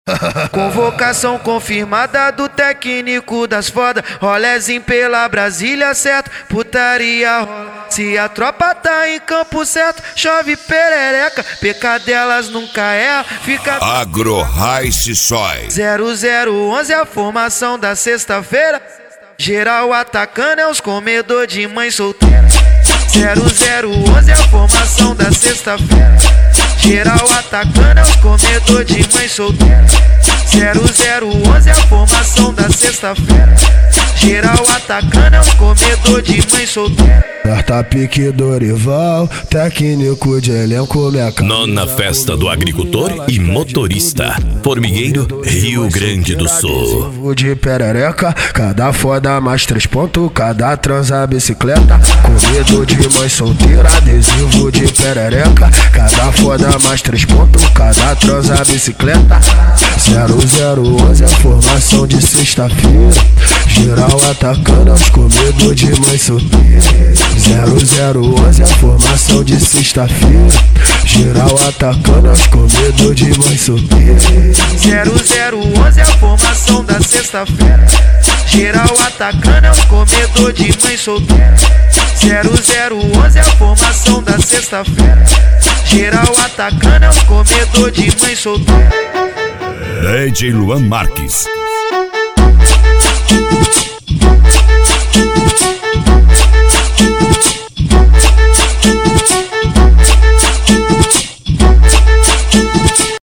Convocação confirmada do técnico das foda. Rolezinho pela Brasília, certo? Putaria rola. Se a tropa tá em campo certo, chove perereca. Pecadelas nunca erra, fica Agro-Rice Soy 0011 a formação da sexta-feira. Geral atacando é os comedor de mãe solteira. 0011 a formação da sexta-feira. Geral atacando é os comedor de mãe solteira. 0011 a formação da sexta-feira. Geral atacando é os comedor de mãe solteira. Carta pique Dorival, técnico de elenco minha Nona Festa do Agricultor e Motorista, Formigueiro, Rio Grande do Sul. Adesivo de perereca, cada foda mais 3 pontos, cada transa bicicleta. Comedor de mãe solteira, adesivo de perereca, cada foda mais 3 pontos, cada transa bicicleta. 0011 a formação de sexta-feira. Geral atacando aos comedor de mãe solteira. 0011 a formação de sexta-feira. Geral atacando aos comedor de mãe solteira. 0011 a formação da sexta-feira. Geral atacando aos comedor de mãe solteira. 0011 a formação da sexta-feira. Geral atacando aos comedor de mãe solteira. DJ Luan Marques.